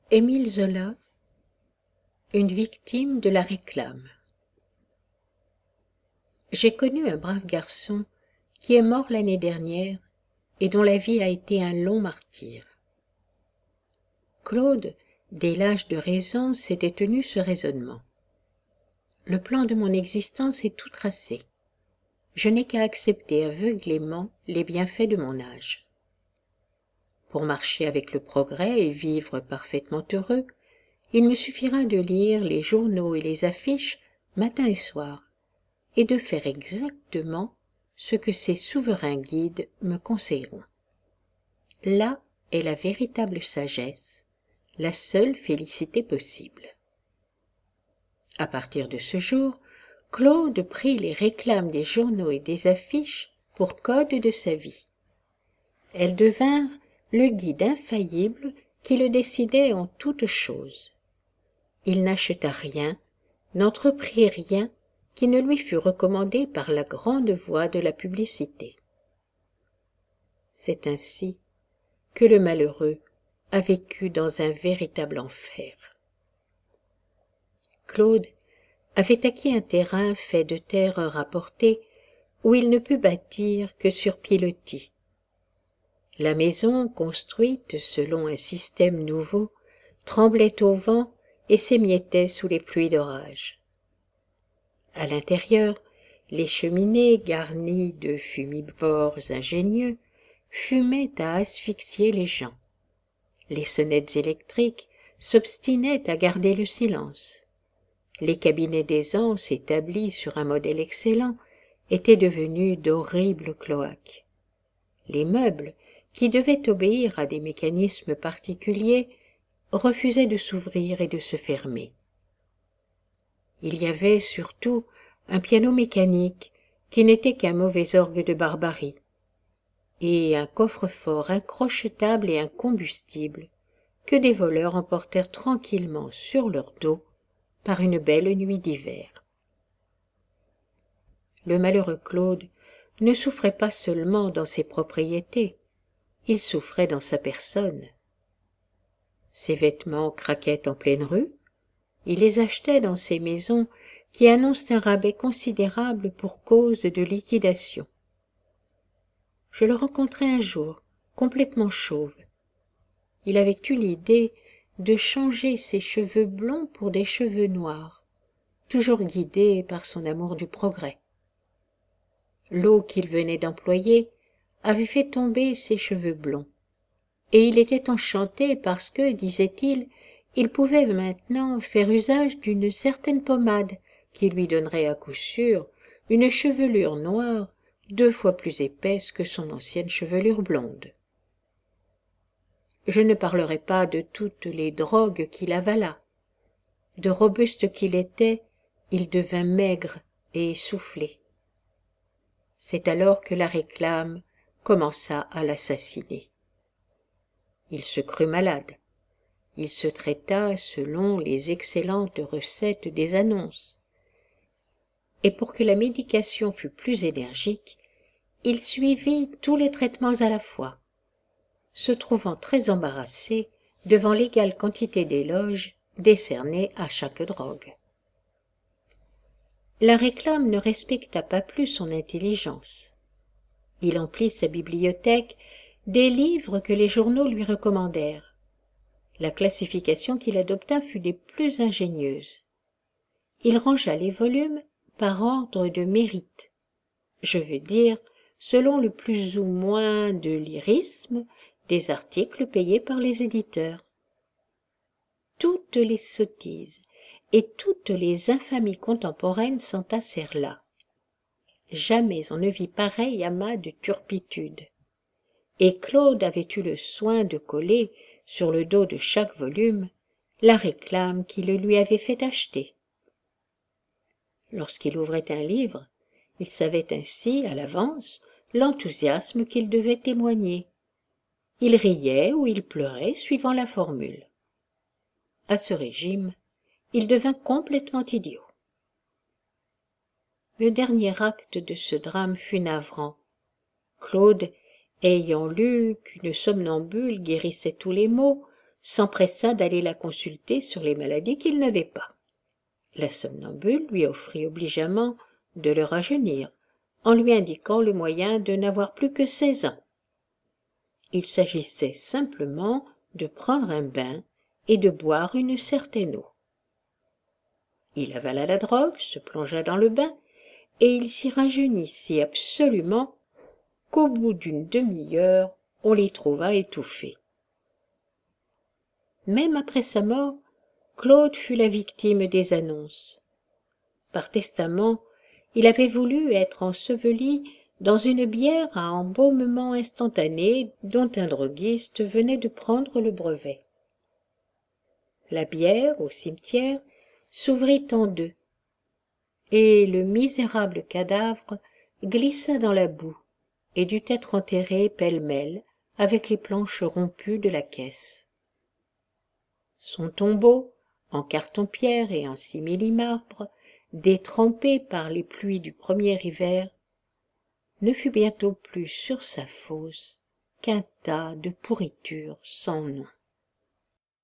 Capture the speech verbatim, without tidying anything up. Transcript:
Émile Zola, une victime de la réclame. J'ai connu un brave garçon qui est mort l'année dernière et dont la vie a été un long martyre. Claude, dès l'âge de raison, s'était tenu ce raisonnement. Le plan de mon existence est tout tracé. Je n'ai qu'à accepter aveuglément les bienfaits de mon âge. Pour marcher avec le progrès et vivre parfaitement heureux, il me suffira de lire les journaux et les affiches matin et soir, et de faire exactement ce que ces souverains guides me conseilleront. Là est la véritable sagesse, la seule félicité possible. À partir de ce jour, Claude prit les réclames des journaux et des affiches pour code de sa vie. Elles devinrent le guide infaillible qui le décidait en toutes choses. Il n'acheta rien, n'entreprit rien qui ne lui fût recommandé par la grande voie de la publicité. C'est ainsi que le malheureux a vécu dans un véritable enfer. Claude avait acquis un terrain fait de terre rapportée où il ne put bâtir que sur pilotis. La maison, construite selon un système nouveau, tremblait au vent et s'émiettait sous les pluies d'orage. À l'intérieur, les cheminées garnies de fumivores ingénieux fumaient à asphyxier les gens. Les sonnettes électriques s'obstinaient à garder le silence. Les cabinets d'aisance établis sur un modèle excellent étaient devenus d'horribles cloaques. Les meubles, qui devaient obéir à des mécanismes particuliers, refusaient de s'ouvrir et de se fermer. Il y avait surtout un piano mécanique qui n'était qu'un mauvais orgue de barbarie, et un coffre-fort incrochetable et incombustible que des voleurs emportèrent tranquillement sur leur dos par une belle nuit d'hiver. Le malheureux Claude ne souffrait pas seulement dans ses propriétés, il souffrait dans sa personne. Ses vêtements craquaient en pleine rue, il les achetait dans ces maisons qui annoncent un rabais considérable pour cause de liquidation. Je le rencontrai un jour, complètement chauve. Il avait eu l'idée de changer ses cheveux blonds pour des cheveux noirs, toujours guidé par son amour du progrès. L'eau qu'il venait d'employer avait fait tomber ses cheveux blonds, et il était enchanté parce que, disait-il, il pouvait maintenant faire usage d'une certaine pommade qui lui donnerait à coup sûr une chevelure noire deux fois plus épaisse que son ancienne chevelure blonde. Je ne parlerai pas de toutes les drogues qu'il avala. De robuste qu'il était, il devint maigre et essoufflé. C'est alors que la réclame commença à l'assassiner. Il se crut malade. Il se traita selon les excellentes recettes des annonces. Et pour que la médication fût plus énergique, il suivit tous les traitements à la fois, se trouvant très embarrassé devant l'égale quantité d'éloges décernés à chaque drogue. La réclame ne respecta pas plus son intelligence. Il emplit sa bibliothèque des livres que les journaux lui recommandèrent. La classification qu'il adopta fut des plus ingénieuses. Il rangea les volumes par ordre de mérite, je veux dire selon le plus ou moins de lyrisme des articles payés par les éditeurs. Toutes les sottises et toutes les infamies contemporaines s'entassèrent là. Jamais on ne vit pareil amas de turpitude. Et Claude avait eu le soin de coller sur le dos de chaque volume la réclame qui le lui avait fait acheter. Lorsqu'il ouvrait un livre, il savait ainsi, à l'avance, l'enthousiasme qu'il devait témoigner. Il riait ou il pleurait, suivant la formule. À ce régime, il devint complètement idiot. Le dernier acte de ce drame fut navrant. Claude, ayant lu qu'une somnambule guérissait tous les maux, s'empressa d'aller la consulter sur les maladies qu'il n'avait pas. La somnambule lui offrit obligeamment de le rajeunir, en lui indiquant le moyen de n'avoir plus que seize ans. Il s'agissait simplement de prendre un bain et de boire une certaine eau. Il avala la drogue, se plongea dans le bain, et il s'y rajeunit si absolument qu'au bout d'une demi-heure, on l'y trouva étouffé. Même après sa mort, Claude fut la victime des annonces. Par testament, il avait voulu être enseveli dans une bière à embaumement instantané dont un droguiste venait de prendre le brevet. La bière, au cimetière, s'ouvrit en deux, et le misérable cadavre glissa dans la boue et dut être enterré pêle-mêle avec les planches rompues de la caisse. Son tombeau, en carton-pierre et en simili-marbre, détrempé par les pluies du premier hiver, ne fut bientôt plus sur sa fosse qu'un tas de pourritures sans nom.